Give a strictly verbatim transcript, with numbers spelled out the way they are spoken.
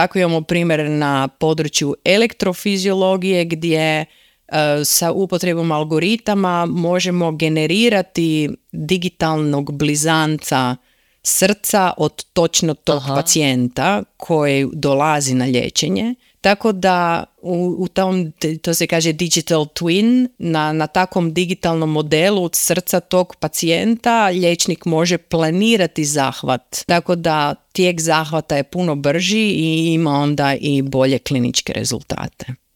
Tako imamo primjer na području elektrofiziologije gdje uh, sa upotrebom algoritama možemo generirati digitalnog blizanca srca od točno tog Aha. pacijenta koji dolazi na liječenje. Tako da u, u tom, to se kaže digital twin, na, na takvom digitalnom modelu od srca tog pacijenta liječnik može planirati zahvat. Tako da tijek zahvata je puno brži i ima onda i bolje kliničke rezultate.